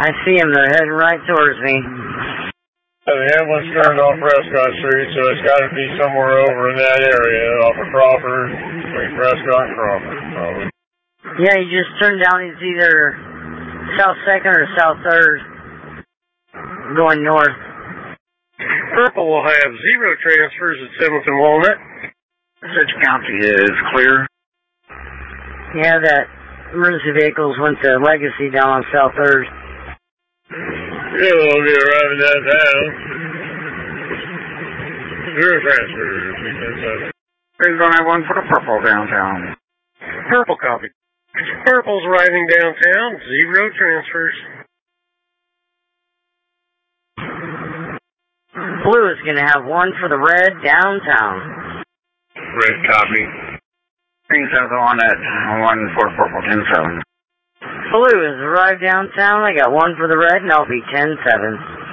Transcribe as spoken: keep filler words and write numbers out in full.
I see them. They're heading right towards me. The ambulance turned off Prescott Street, so it's got to be somewhere over in that area, off of Crawford, between Prescott and Crawford, probably. Yeah, you just turned down. It's either South second or South third, going north. Purple will have zero transfers at seventh and Walnut. Such County is clear. Yeah, that emergency vehicles went to Legacy down on South third. Yeah, we'll be arriving downtown. Zero transfers. There's only one for the Purple downtown. Purple copy. Purple's arriving downtown. Zero transfers. Blue is going to have one for the red downtown. Red copy. Green South on at one for Purple ten seven. Blue has arrived downtown. I got one for the red, and I'll be ten seven.